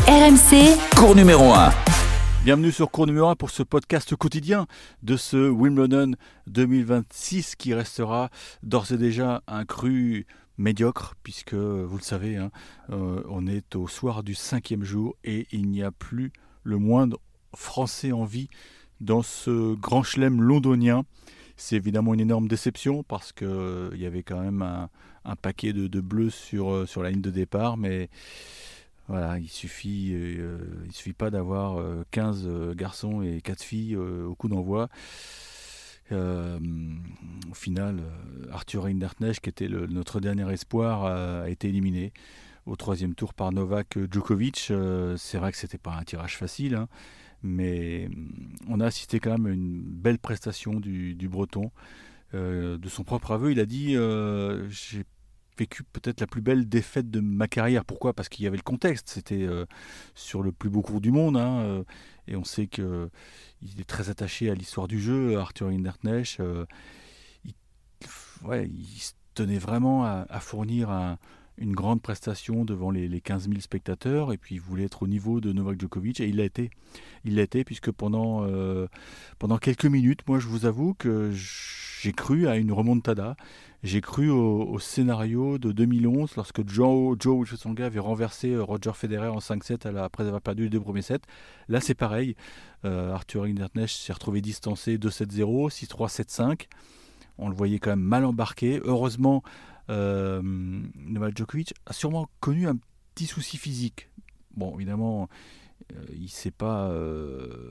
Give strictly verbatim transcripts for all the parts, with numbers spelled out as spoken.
R M C, Cours numéro un. Bienvenue sur Cours numéro un pour ce podcast quotidien de ce Wimbledon deux mille vingt-six qui restera d'ores et déjà un cru médiocre puisque, vous le savez, hein, euh, on est au soir du cinquième jour et il n'y a plus le moindre Français en vie dans ce grand chelem londonien. C'est évidemment une énorme déception parce qu'il euh, y avait quand même un, un paquet de, de bleus sur, euh, sur la ligne de départ, mais voilà, il suffit, euh, il suffit pas d'avoir euh, quinze euh, garçons et quatre filles euh, au coup d'envoi. Euh, au final, euh, Arthur Rinderknecht, qui était le, notre dernier espoir, a, a été éliminé au troisième tour par Novak Djokovic. Euh, c'est vrai que c'était pas un tirage facile, hein, mais on a assisté quand même à une belle prestation du, du Breton. Euh, de son propre aveu, il a dit euh, « J'ai vécu peut-être la plus belle défaite de ma carrière ». Pourquoi ? Parce qu'il y avait le contexte. C'était euh, sur le plus beau court du monde, hein, euh, et on sait qu'il est très attaché à l'histoire du jeu, Arthur Rinderknecht. Euh, il, ouais, il se tenait vraiment à, à fournir un, une grande prestation devant les, les quinze mille spectateurs, et puis il voulait être au niveau de Novak Djokovic, et il l'a été. Il l'a été puisque pendant, euh, pendant quelques minutes, moi je vous avoue que j'ai cru à une remontada. J'ai cru au, au scénario de deux mille onze lorsque Joe, Joe Wilfried avait renversé Roger Federer en cinq sept après avoir perdu les deux premiers sets. Là c'est pareil, euh, Arthur Rinderknecht s'est retrouvé distancé deux sept zéro, six trois, sept cinq. On le voyait quand même mal embarqué. Heureusement, euh, Novak Djokovic a sûrement connu un petit souci physique. Bon, évidemment, euh, il sait pas... Euh,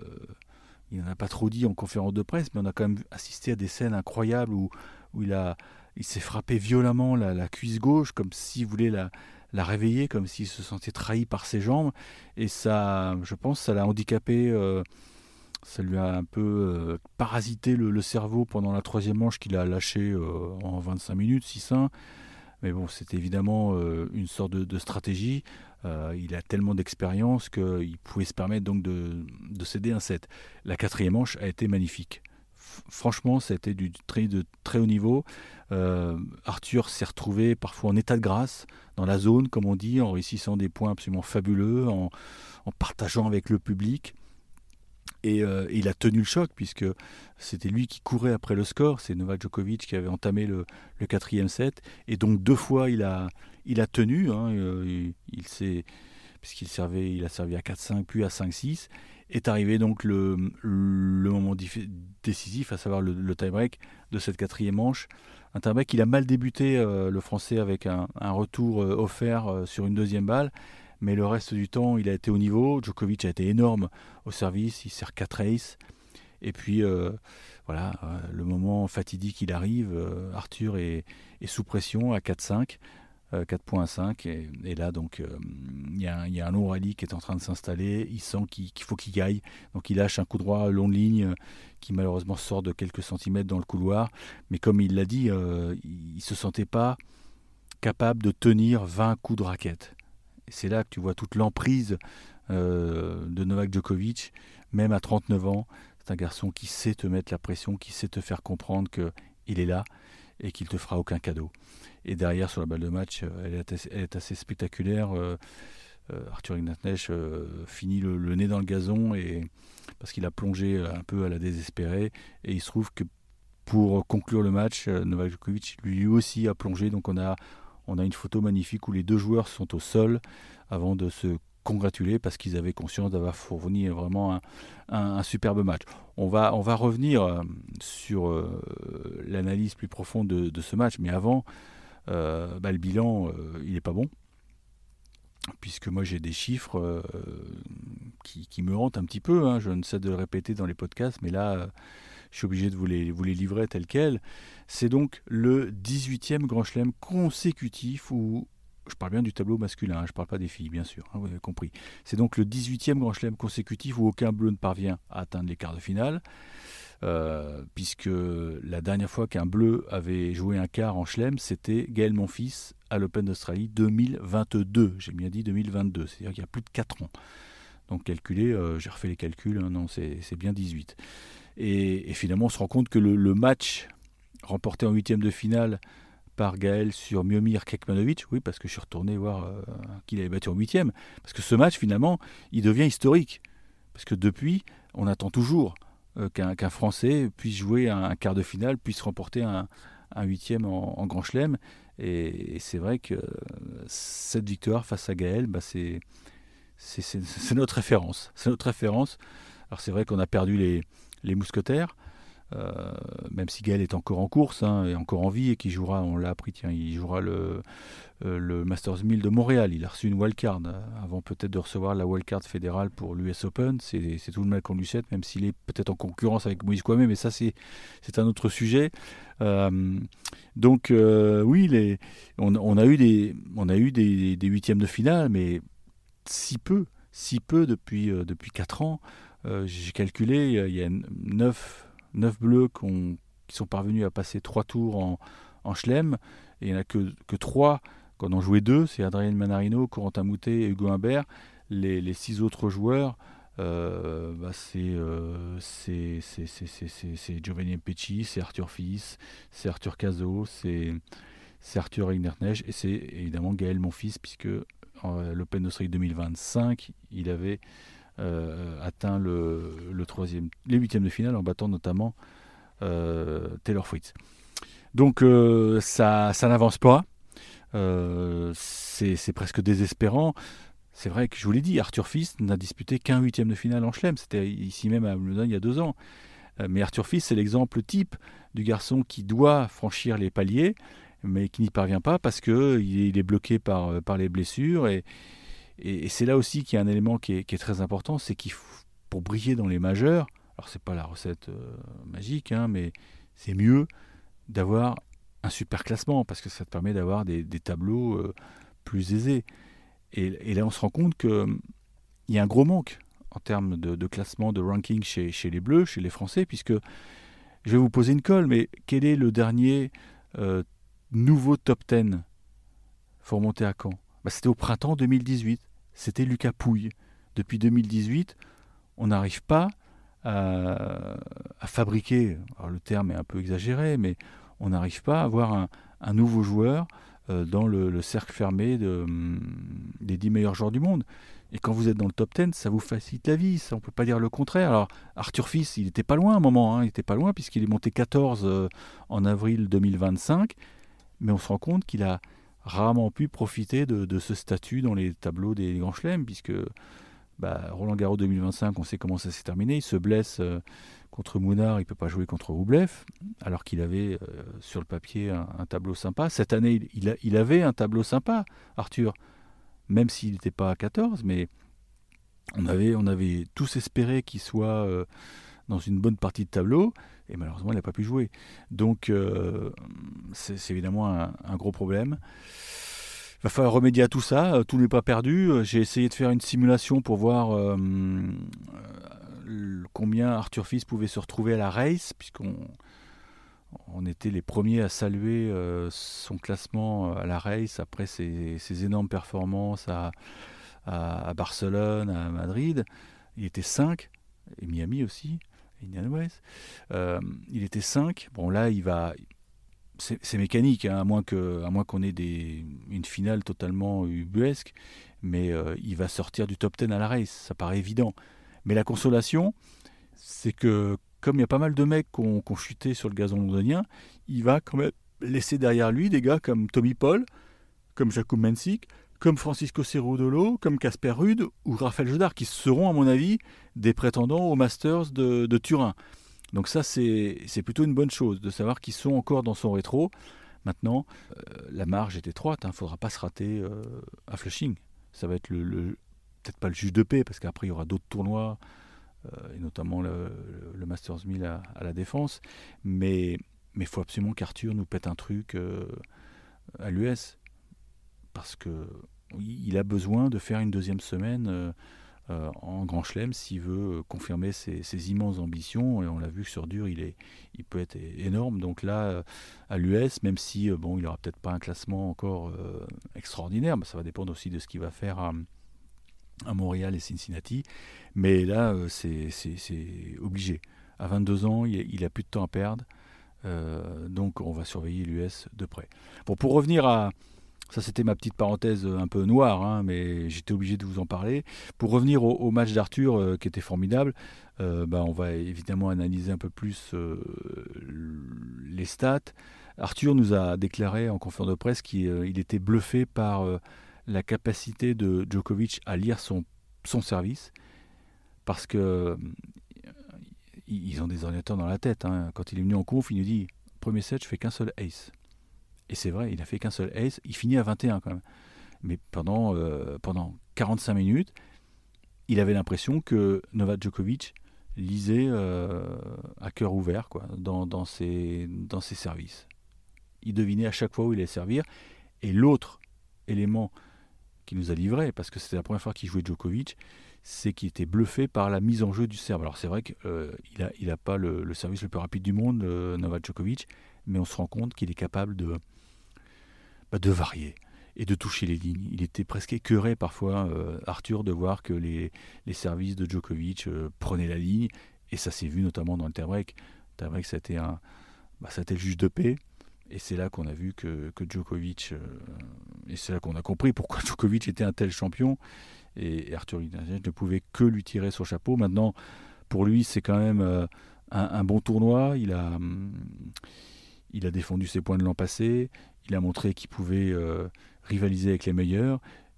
il n'en a pas trop dit en conférence de presse, mais on a quand même assisté à des scènes incroyables où, où il, a, il s'est frappé violemment la, la cuisse gauche, comme s'il voulait la, la réveiller, comme s'il se sentait trahi par ses jambes. Et ça, je pense, ça l'a handicapé, euh, ça lui a un peu euh, parasité le, le cerveau pendant la troisième manche qu'il a lâché euh, en vingt-cinq minutes, six un. Mais bon, c'est évidemment euh, une sorte de, de stratégie. Euh, il a tellement d'expérience qu'il pouvait se permettre donc de, de céder un set. La quatrième manche a été magnifique. F- franchement, ça a été du très, de très haut niveau. Euh, Arthur s'est retrouvé parfois en état de grâce, dans la zone, comme on dit, en réussissant des points absolument fabuleux, en, en partageant avec le public. Et, euh, et il a tenu le choc puisque c'était lui qui courait après le score. C'est Novak Djokovic qui avait entamé le, le quatrième set. Et donc deux fois il a, il a tenu. Hein, il, il s'est, puisqu'il servait, il a servi à quatre cinq puis à cinq six. Est arrivé donc le, le moment dif- décisif, à savoir le, le tie-break de cette quatrième manche. Un tie-break qu'il a mal débuté, euh, le Français, avec un, un retour euh, offert euh, sur une deuxième balle. Mais le reste du temps, il a été au niveau. Djokovic a été énorme au service, il sert quatre aces. Et puis, euh, voilà, euh, le moment fatidique, il arrive. Euh, Arthur est, est sous pression à quatre cinq, euh, quatre point cinq. Et, et là, donc, euh, il y, y a un long rallye qui est en train de s'installer. Il sent qu'il, qu'il faut qu'il gagne. Donc, il lâche un coup droit long de ligne euh, qui, malheureusement, sort de quelques centimètres dans le couloir. Mais comme il l'a dit, euh, il ne se sentait pas capable de tenir vingt coups de raquette. Et c'est là que tu vois toute l'emprise euh, de Novak Djokovic, même à trente-neuf ans. C'est un garçon qui sait te mettre la pression, qui sait te faire comprendre qu'il est là et qu'il ne te fera aucun cadeau. Et derrière, sur la balle de match, elle est assez, elle est assez spectaculaire. Euh, euh, Arthur Rinderknecht euh, finit le, le nez dans le gazon et, parce qu'il a plongé un peu à la désespérée. Et il se trouve que pour conclure le match, Novak Djokovic lui aussi a plongé. Donc on a... On a une photo magnifique où les deux joueurs sont au sol avant de se congratuler parce qu'ils avaient conscience d'avoir fourni vraiment un, un, un superbe match. On va, on va revenir sur euh, l'analyse plus profonde de, de ce match, mais avant, euh, bah, le bilan, euh, il n'est pas bon. Puisque moi j'ai des chiffres euh, qui, qui me hantent un petit peu, hein. Je ne cesse de le répéter dans les podcasts, mais là... Euh, je suis obligé de vous les, vous les livrer tels quels. C'est donc le dix-huitième Grand Chelem consécutif où, je parle bien du tableau masculin, hein, je ne parle pas des filles bien sûr, hein, vous avez compris. C'est donc le dix-huitième Grand Chelem consécutif où aucun bleu ne parvient à atteindre les quarts de finale, euh, puisque la dernière fois qu'un bleu avait joué un quart en Chelem, c'était Gaël Monfils à l'Open d'Australie deux mille vingt-deux, j'ai bien dit deux mille vingt-deux, c'est-à-dire qu'il y a plus de quatre ans. Donc calculé, euh, j'ai refait les calculs, hein, non c'est, c'est bien dix-huit. Et, et finalement, on se rend compte que le, le match remporté en huitième de finale par Gaël sur Miomir Kekmanovic. Oui, parce que je suis retourné voir euh, qu'il avait battu en huitième. Parce que ce match, finalement, il devient historique. Parce que depuis, on attend toujours euh, qu'un, qu'un Français puisse jouer un, un quart de finale, puisse remporter un, un huitième en, en Grand Chelem. Et, et c'est vrai que cette victoire face à Gaël, bah, c'est, c'est, c'est, c'est notre référence. C'est notre référence. Alors c'est vrai qu'on a perdu les, les mousquetaires, euh, même si Gaël est encore en course, hein, et encore en vie, et qui jouera, on l'a appris, tiens, il jouera le, euh, le Masters mille de Montréal. Il a reçu une wildcard, euh, avant peut-être de recevoir la wildcard fédérale pour l'U S Open. C'est, c'est tout le mal qu'on lui souhaite, même s'il est peut-être en concurrence avec Moïse Kouamé, mais ça c'est, c'est un autre sujet. Euh, donc euh, oui, les, on, on a eu des, on a eu des, des huitièmes de finale, mais si peu, si peu depuis euh, depuis quatre ans. Euh, j'ai calculé, il y a neuf bleus qu'on- qui sont parvenus à passer trois tours en, en chelem, et il n'y en a que, que trois qui en ont joué deux, c'est Adrien Manarino, Corentin Moutet et Hugo Humbert. Les, les six autres joueurs, euh, bah c'est, euh, c'est, c'est, c'est, c'est, c'est- c'est Giovanni Mpecci, c'est Arthur Fils, c'est Arthur Cazot, c'est, c'est Arthur Egnertnech, et c'est évidemment Gaël Monfils, puisque en l'Open d'Australie deux mille vingt-cinq, il avait euh, atteint le, le troisième, les huitièmes de finale en battant notamment euh, Taylor Fritz. Donc euh, ça, ça n'avance pas. Euh, c'est, c'est presque désespérant. C'est vrai que je vous l'ai dit, Arthur Fils n'a disputé qu'un huitième de finale en chelem. C'était ici même à Wimbledon il y a deux ans. Euh, mais Arthur Fils, c'est l'exemple type du garçon qui doit franchir les paliers, mais qui n'y parvient pas parce que il est, il est bloqué par, par les blessures. Et, et, et c'est là aussi qu'il y a un élément qui est, qui est très important, c'est qu'il faut, pour briller dans les majeurs, alors c'est pas la recette euh, magique, hein, mais c'est mieux d'avoir un super classement parce que ça te permet d'avoir des, des tableaux euh, plus aisés. Et, et là, on se rend compte qu'il y a un gros manque en termes de, de classement, de ranking chez, chez les Bleus, chez les Français, puisque je vais vous poser une colle, mais quel est le dernier euh, nouveau top dix? Faut remonter à quand? Bah, c'était au printemps deux mille dix-huit. C'était Lucas Pouille. Depuis deux mille dix-huit, on n'arrive pas à, à fabriquer, alors le terme est un peu exagéré, mais on n'arrive pas à avoir un, un nouveau joueur euh, dans le, le cercle fermé de, hum, des dix meilleurs joueurs du monde. Et quand vous êtes dans le top dix, ça vous facilite la vie, ça, on ne peut pas dire le contraire. Alors Arthur Fils, il n'était pas loin à un moment, hein, il n'était pas loin puisqu'il est monté quatorze euh, en avril deux mille vingt-cinq, mais on se rend compte qu'il a rarement pu profiter de, de ce statut dans les tableaux des grands chelems, puisque bah, Roland Garros deux mille vingt-cinq, on sait comment ça s'est terminé. Il se blesse euh, contre Mounard, il ne peut pas jouer contre Roublev, alors qu'il avait euh, sur le papier un, un tableau sympa. Cette année, il, il, a, il avait un tableau sympa, Arthur, même s'il n'était pas à quatorze, mais on avait, on avait tous espéré qu'il soit euh, dans une bonne partie de tableau, et malheureusement, il n'a pas pu jouer. Donc, euh, c'est, c'est évidemment un, un gros problème. Il va falloir remédier à tout ça, euh, tout n'est pas perdu. Euh, J'ai essayé de faire une simulation pour voir euh, euh, combien Arthur Fils pouvait se retrouver à la race, puisqu'on on était les premiers à saluer euh, son classement à la race après ses, ses énormes performances à, à, à Barcelone, à Madrid. Il était cinq, et Miami aussi, Indian Wells. Euh, il était cinq. Bon là, il va... C'est, c'est mécanique, hein, à moins que, à moins qu'on ait des, une finale totalement ubuesque, mais euh, il va sortir du top dix à la race, ça paraît évident. Mais la consolation, c'est que comme il y a pas mal de mecs qui ont, qui ont chuté sur le gazon londonien, il va quand même laisser derrière lui des gars comme Tommy Paul, comme Jakub Mensik, comme Francisco Cerúdolo, comme Casper Ruud ou Raphaël Jodard, qui seront à mon avis des prétendants aux Masters de, de Turin. Donc ça, c'est, c'est plutôt une bonne chose, de savoir qu'ils sont encore dans son rétro. Maintenant, euh, la marge est étroite, il hein, ne faudra pas se rater euh, à Flushing. Ça va être le, le, peut-être pas le juge de paix, parce qu'après il y aura d'autres tournois, euh, et notamment le, le Masters mille à, à la Défense. Mais il faut absolument qu'Arthur nous pète un truc euh, à l'U S, parce qu'il a besoin de faire une deuxième semaine euh, Euh, en Grand Chelem s'il veut confirmer ses, ses immenses ambitions, et on l'a vu que sur dur il, est, il peut être énorme. Donc là euh, à l'U S, même si euh, bon, il n'aura peut-être pas un classement encore euh, extraordinaire, mais ça va dépendre aussi de ce qu'il va faire à, à Montréal et Cincinnati, mais là euh, c'est, c'est, c'est obligé. À vingt-deux ans, il, il a plus de temps à perdre. Euh, donc on va surveiller l'U S de près. Bon, pour revenir à... Ça, c'était ma petite parenthèse un peu noire, hein, mais j'étais obligé de vous en parler. Pour revenir au, au match d'Arthur, euh, qui était formidable, euh, bah, on va évidemment analyser un peu plus euh, les stats. Arthur nous a déclaré en conférence de presse qu'il euh, il était bluffé par euh, la capacité de Djokovic à lire son, son service, parce que euh, ils ont des ordinateurs dans la tête. Hein. Quand il est venu en conf, il nous dit premier set, je fais qu'un seul ace. Et c'est vrai, il a fait qu'un seul ace. Il finit à vingt et un quand même. Mais pendant, euh, pendant quarante-cinq minutes, il avait l'impression que Novak Djokovic lisait euh, à cœur ouvert quoi, dans, dans, ses, dans ses services. Il devinait à chaque fois où il allait servir. Et l'autre élément qu'il nous a livré, parce que c'était la première fois qu'il jouait Djokovic, c'est qu'il était bluffé par la mise en jeu du serve. Alors c'est vrai qu'il euh, n'a il a pas le, le service le plus rapide du monde, euh, Novak Djokovic, mais on se rend compte qu'il est capable de, bah, de varier et de toucher les lignes. Il était presque écœuré parfois, euh, Arthur, de voir que les, les services de Djokovic euh, prenaient la ligne, et ça s'est vu notamment dans le tie-break. Le tie-break, ça a été, un, bah, ça a été le juge de paix, et c'est là qu'on a vu que, que Djokovic, euh, et c'est là qu'on a compris pourquoi Djokovic était un tel champion, et, et Arthur ne pouvait que lui tirer son chapeau. Maintenant, pour lui, c'est quand même euh, un, un bon tournoi. Il a, hum, il a défendu ses points de l'an passé, il a montré qu'il pouvait euh, rivaliser avec les meilleurs,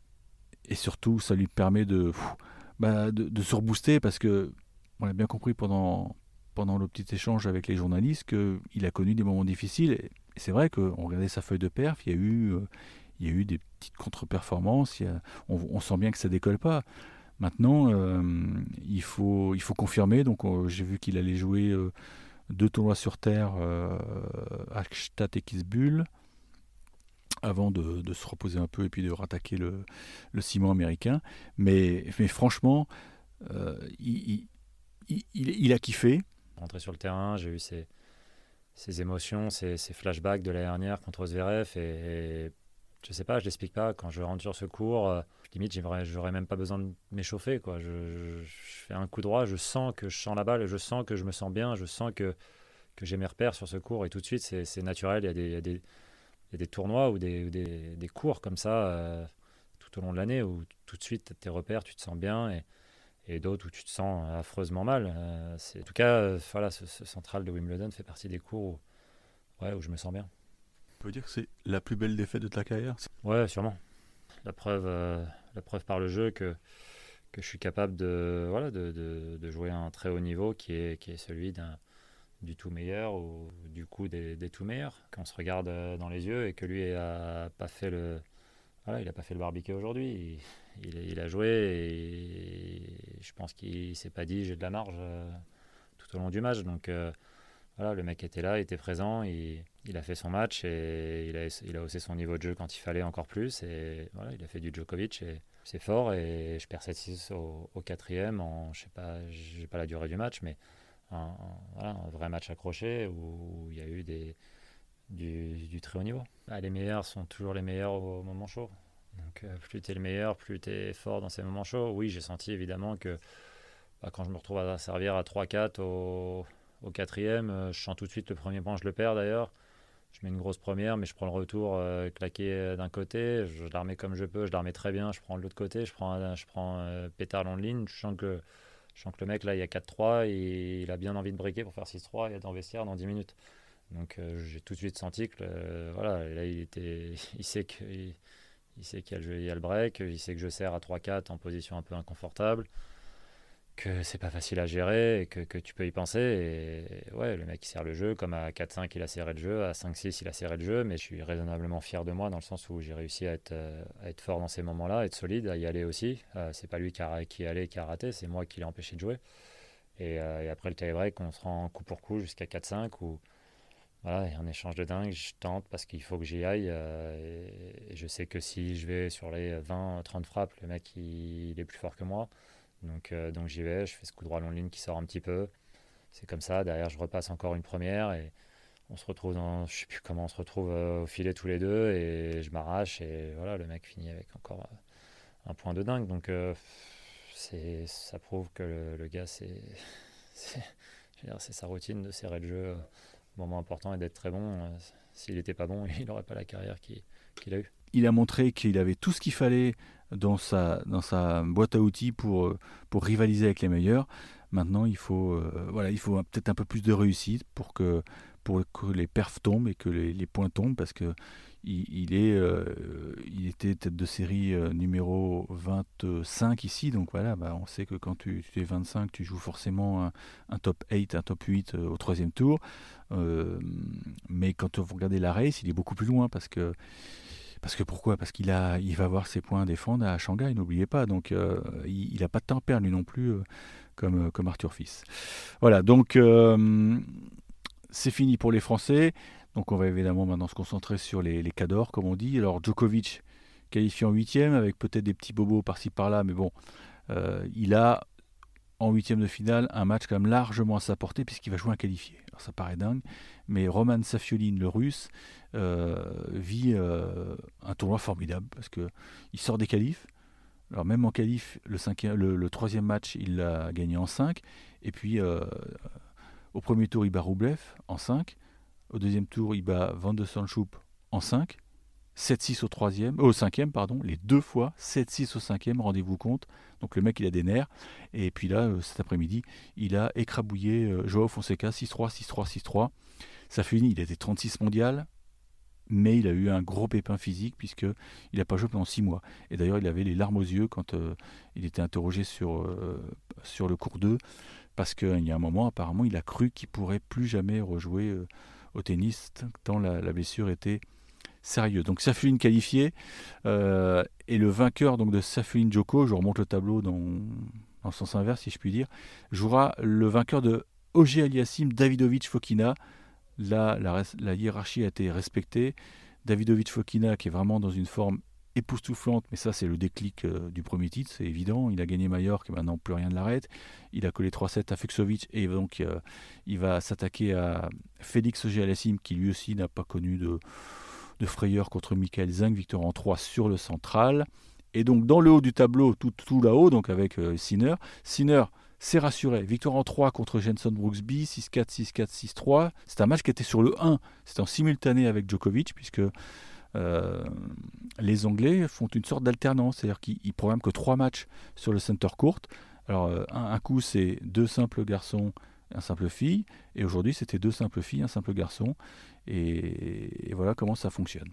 et surtout ça lui permet de, pff, bah, de, de se rebooster, parce que on a bien compris pendant, pendant le petit échange avec les journalistes qu'il a connu des moments difficiles, et c'est vrai qu'on regardait sa feuille de perf, il y a eu, euh, il y a eu des petites contre-performances, il y a, on, on sent bien que ça décolle pas. Maintenant, euh, il, faut, il faut confirmer, donc euh, j'ai vu qu'il allait jouer euh, deux tournois sur terre, euh, Hallstatt et Kitzbühel, avant de, de se reposer un peu et puis de rattaquer le, le ciment américain. Mais, mais franchement, euh, il, il, il, il a kiffé. Rentré sur le terrain, j'ai eu ces, ces émotions, ces, ces flashbacks de l'année dernière contre Zverev, et, et je sais pas, je l'explique pas. Quand je rentre sur ce cours, euh, limite, j'aurais, j'aurais même pas besoin de m'échauffer, quoi. Je, je, je fais un coup droit, je sens que je sens la balle, je sens que je me sens bien, je sens que, que j'ai mes repères sur ce cours, et tout de suite, c'est, c'est naturel. Il y a des, il y a des, il y a des tournois ou des, des, des cours comme ça euh, tout au long de l'année où tout de suite, tes repères, tu te sens bien, et, et d'autres où tu te sens affreusement mal. Euh, c'est, en tout cas, euh, voilà, ce, ce central de Wimbledon fait partie des cours où, ouais, où je me sens bien. On peut dire que c'est la plus belle défaite de ta carrière. Ouais, sûrement. La preuve, euh, la preuve par le jeu que, que je suis capable de, voilà, de, de, de jouer à un très haut niveau qui est, qui est celui d'un, du tout meilleur ou du coup des, des tout meilleurs. Qu'on se regarde dans les yeux et que lui a pas fait le, voilà, il a pas fait le barbecue aujourd'hui. Il, il, il a joué et je pense qu'il s'est pas dit j'ai de la marge euh, tout au long du match. Donc euh, voilà, le mec était là, il était présent, il, il a fait son match et il a, il a haussé son niveau de jeu quand il fallait encore plus. Et voilà, il a fait du Djokovic et c'est fort. Et je perds sept six au, au quatrième en, je sais pas, j'ai pas la durée du match, mais un, un, voilà, un vrai match accroché où il y a eu des, du, du très haut niveau. Ah, les meilleurs sont toujours les meilleurs au, au moment chaud. Donc euh, plus tu es le meilleur, plus tu es fort dans ces moments chauds. Oui, j'ai senti évidemment que bah, quand je me retrouve à servir à trois quatre au, au quatrième, euh, je sens tout de suite le premier point, je le perds d'ailleurs. Je mets une grosse première, mais je prends le retour euh, claqué d'un côté, je, je la remets comme je peux, je la remets très bien, je prends de l'autre côté, je prends, je prends euh, pétard long de ligne, je sens que je sens que le mec là il y a quatre trois et il a bien envie de breaker pour faire six trois, il y a dans le vestiaire dans dix minutes. Donc euh, j'ai tout de suite senti que euh, voilà, là il était il sait que il, il sait qu'il y a, le, il y a le break, il sait que je sers à trois quatre en position un peu inconfortable, que c'est pas facile à gérer et que, que tu peux y penser. Et ouais, le mec il sert le jeu, comme à quatre cinq il a serré le jeu, à cinq six il a serré le jeu, mais je suis raisonnablement fier de moi dans le sens où j'ai réussi à être, euh, à être fort dans ces moments-là, à être solide, à y aller aussi. Euh, c'est pas lui qui, a, qui est allé et qui a raté, c'est moi qui l'ai empêché de jouer. Et, euh, et après le tie-break, on se rend coup pour coup jusqu'à quatre cinq où voilà, il y a un échange de dingue, je tente parce qu'il faut que j'y aille. Euh, et, et je sais que si je vais sur les vingt trente frappes, le mec il, il est plus fort que moi. Donc, euh, donc j'y vais, je fais ce coup droit long de ligne qui sort un petit peu. C'est comme ça, derrière je repasse encore une première et on se retrouve dans, je sais plus comment on se retrouve euh, au filet tous les deux et je m'arrache et voilà, le mec finit avec encore euh, un point de dingue. Donc euh, c'est, ça prouve que le, le gars, c'est, c'est, je veux dire, c'est sa routine de serrer le jeu moment important est d'être très bon. Euh, s'il n'était pas bon, il n'aurait pas la carrière qu'il, qu'il a eue. Il a montré qu'il avait tout ce qu'il fallait dans sa, dans sa boîte à outils pour, pour rivaliser avec les meilleurs. Maintenant, il faut, euh, voilà, il faut peut-être un peu plus de réussite pour que, pour que les perfs tombent et que les, les points tombent, parce que il, il, est, euh, il était tête de série euh, numéro vingt-cinq ici, donc voilà, bah, on sait que quand tu, tu es vingt-cinq, tu joues forcément un, un top huit, un top huit euh, au troisième tour. Euh, mais quand vous regardez la race, il est beaucoup plus loin, parce que Parce que pourquoi Parce qu'il a, il va avoir ses points à défendre à Shanghai, n'oubliez pas. Donc euh, il n'a pas de temps à perdre lui non plus, euh, comme, comme Arthur Fils. Voilà, donc euh, c'est fini pour les Français. Donc on va évidemment maintenant se concentrer sur les, les cadors, comme on dit. Alors Djokovic qualifié en huitième, avec peut-être des petits bobos par-ci par-là, mais bon, euh, il a en huitième de finale un match quand même largement à sa portée, puisqu'il va jouer un qualifié. Alors ça paraît dingue, mais Roman Safioline, le russe, euh, vit euh, un tournoi formidable, parce que il sort des qualifs. Alors même en qualif, le, cinquième, le, le troisième match, il l'a gagné en cinq, et puis euh, au premier tour, il bat Roublev en cinq, au deuxième tour, il bat Van de Sandschoup en cinq, sept six au troisième, au cinquième, pardon, les deux fois, sept six au cinquième, rendez-vous compte. Donc le mec, il a des nerfs. Et puis là, euh, cet après-midi, il a écrabouillé euh, Joao Fonseca six trois, six trois, six trois. Ça finit, il était trente-six mondial, mais il a eu un gros pépin physique, puisqu'il n'a pas joué pendant six mois. Et d'ailleurs, il avait les larmes aux yeux quand euh, il était interrogé sur, euh, sur le cours deux, parce qu'il y a un moment, apparemment, il a cru qu'il ne pourrait plus jamais rejouer euh, au tennis, tant la, la blessure était sérieux. Donc Safiuline qualifié, euh, et le vainqueur donc de Safiuline Djoko, je remonte le tableau dans, dans le sens inverse si je puis dire, jouera le vainqueur de Auger Aliassime Davidovich Fokina. Là, la, la hiérarchie a été respectée. Davidovich Fokina qui est vraiment dans une forme époustouflante, mais ça c'est le déclic euh, du premier titre, c'est évident. Il a gagné Majorque et maintenant plus rien ne l'arrête. Il a collé trois sept à Fucsovic, et donc euh, il va s'attaquer à Félix Auger Aliassime, qui lui aussi n'a pas connu de de frayeur contre Michael Zhang, victoire en trois sur le central. Et donc dans le haut du tableau, tout, tout là-haut, donc avec euh, Sinner, Sinner s'est rassuré, victoire en trois contre Jenson Brooksby, six quatre, six quatre, six trois. C'est un match qui était sur le un, c'était en simultané avec Djokovic, puisque euh, les Anglais font une sorte d'alternance, c'est-à-dire qu'ils programment que trois matchs sur le center court. Alors euh, un, un coup c'est deux simples garçons, un simple fille, et aujourd'hui c'était deux simples filles, un simple garçon. Et, et voilà comment ça fonctionne.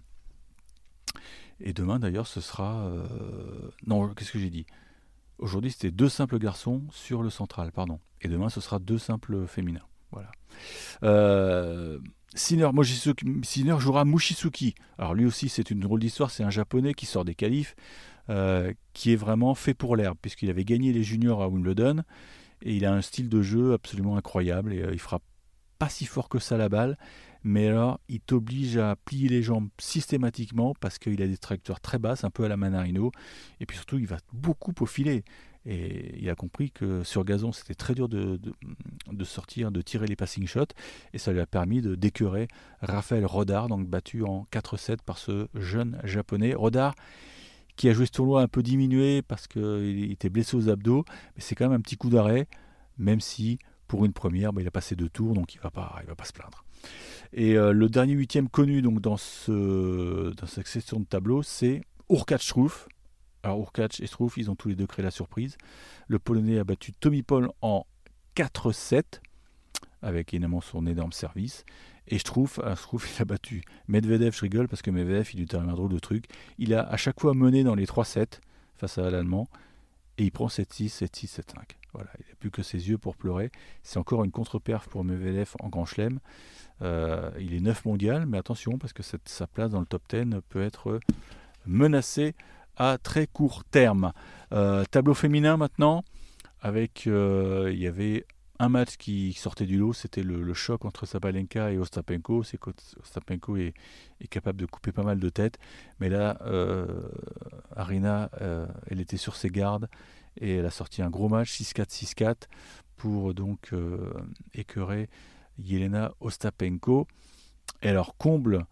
Et demain d'ailleurs ce sera... Euh... Non, qu'est-ce que j'ai dit ? Aujourd'hui c'était deux simples garçons sur le central, pardon. Et demain ce sera deux simples féminins. Voilà. Euh... Sinner, Sinner jouera Mushizuki. Alors lui aussi c'est une drôle d'histoire, c'est un japonais qui sort des qualifs, euh, qui est vraiment fait pour l'herbe, puisqu'il avait gagné les juniors à Wimbledon, et il a un style de jeu absolument incroyable, et euh, il frappe pas si fort que ça la balle, mais alors il t'oblige à plier les jambes systématiquement, parce qu'il a des trajectoires très basses, un peu à la Manarino, et puis surtout il va beaucoup au filet, et il a compris que sur gazon c'était très dur de, de, de sortir, de tirer les passing shots, et ça lui a permis de d'écœurer Raphaël Rodard, donc battu en quatre sept par ce jeune japonais. Rodard qui a joué ce tournoi un peu diminué parce qu'il était blessé aux abdos, mais c'est quand même un petit coup d'arrêt, même si pour une première, bah, il a passé deux tours, donc il ne va, pas, il va pas se plaindre. Et euh, le dernier huitième connu donc, dans, ce, dans cette section de tableau, c'est Hurkacz-Struff. Alors Hurkacz et Struff, ils ont tous les deux créé la surprise. Le Polonais a battu Tommy Paul en quatre sept, avec évidemment son énorme service. Et Struff, Struff il a battu Medvedev, je rigole, parce que Medvedev, il lui a un drôle de truc. Il a à chaque fois mené dans les trois sept face à l'Allemand, et il prend sept six, sept six, sept cinq. Voilà, il n'a plus que ses yeux pour pleurer. C'est encore une contre-perf pour Medvedev en Grand Chelem. Euh, il est neuf mondial, mais attention, parce que cette, sa place dans le top dix peut être menacée à très court terme. Euh, tableau féminin maintenant, avec euh, il y avait un match qui sortait du lot, c'était le, le choc entre Sabalenka et Ostapenko. C'est Ostapenko est, est capable de couper pas mal de têtes, mais là, euh, Aryna, euh, elle était sur ses gardes, et elle a sorti un gros match, six quatre, six quatre, pour donc euh, écœurer Yelena Ostapenko. Et alors, comble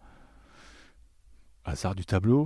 hasard du tableau,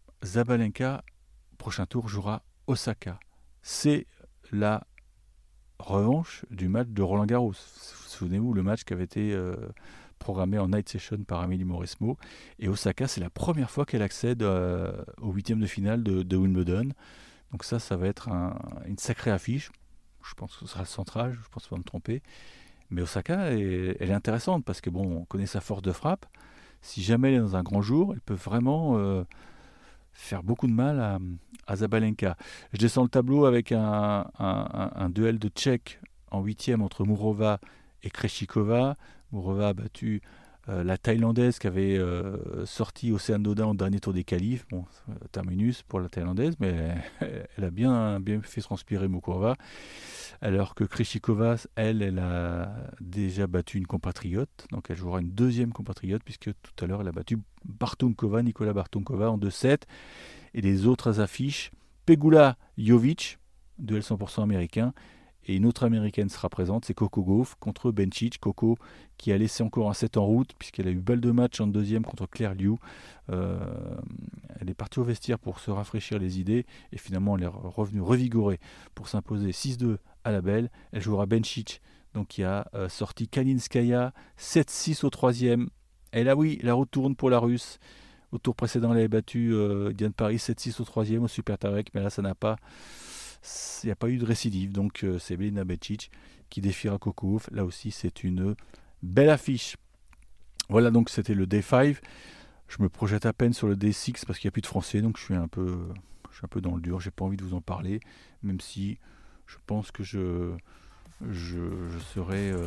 Sabalenka, prochain tour, jouera Osaka. C'est la revanche du match de Roland Garros. Souvenez-vous, le match qui avait été euh, programmé en night session par Amélie Mauresmo. Et Osaka, c'est la première fois qu'elle accède euh, au huitième de finale de, de Wimbledon. Donc ça, ça va être un, une sacrée affiche. Je pense que ce sera le central, je pense pas me tromper. Mais Osaka, est, elle est intéressante parce que bon, on connaît sa force de frappe. Si jamais elle est dans un grand jour, elle peut vraiment euh, faire beaucoup de mal à, à Zabalenka. Je descends le tableau avec un, un, un, un duel de Tchèques en huitième entre Mourova et Krejcikova. Mourova a battu euh, la Thaïlandaise qui avait euh, sorti Océane Dodin au dernier tour des qualifs. Bon, terminus pour la Thaïlandaise, mais elle, elle a bien, bien fait transpirer Mourova. Alors que Krejcikova, elle, elle a déjà battu une compatriote, donc elle jouera une deuxième compatriote, puisque tout à l'heure elle a battu Bartunkova, Nicolas Bartunkova en deux sept. Et les autres affiches, Pegula Jovic, duel cent pour cent américain, et une autre américaine sera présente, c'est Coco Gauff contre Bencic. Coco qui a laissé encore un set en route, puisqu'elle a eu balle de match en deuxième contre Claire Liu. Euh, elle est partie au vestiaire pour se rafraîchir les idées, et finalement elle est revenue revigorée pour s'imposer six deux à la belle. Elle jouera Bencic, donc qui a euh, sorti Kalinskaya sept six au troisième. Et là oui, la route tourne pour la Russe. Au tour précédent, elle avait battu euh, Diane Paris sept six au troisième au Super Tarek, mais là ça n'a pas, il n'y a pas eu de récidive. Donc euh, c'est Belinda Bencic qui défiera Coco Gauff. Là aussi c'est une belle affiche. Voilà, donc c'était le D cinq. Je me projette à peine sur le D six parce qu'il n'y a plus de français, donc je suis un peu, je suis un peu dans le dur. J'ai pas envie de vous en parler, même si je pense que je, je, je serai euh,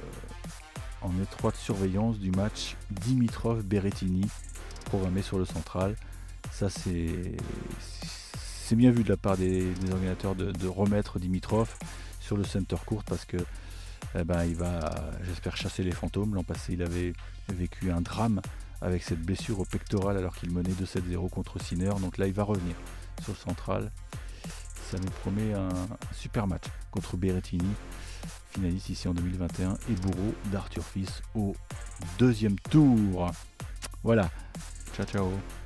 en étroite surveillance du match Dimitrov-Berrettini programmé sur le central. Ça c'est, c'est bien vu de la part des, des organisateurs de, de remettre Dimitrov sur le center court parce que eh ben, il va, j'espère, chasser les fantômes. L'an passé il avait vécu un drame avec cette blessure au pectoral alors qu'il menait deux sept zéro contre Sinner. Donc là il va revenir sur le central. Ça nous promet un, un super match contre Berrettini, finaliste ici en deux mille vingt et un, et bourreau d'Arthur Fils au deuxième tour. Voilà, ciao ciao.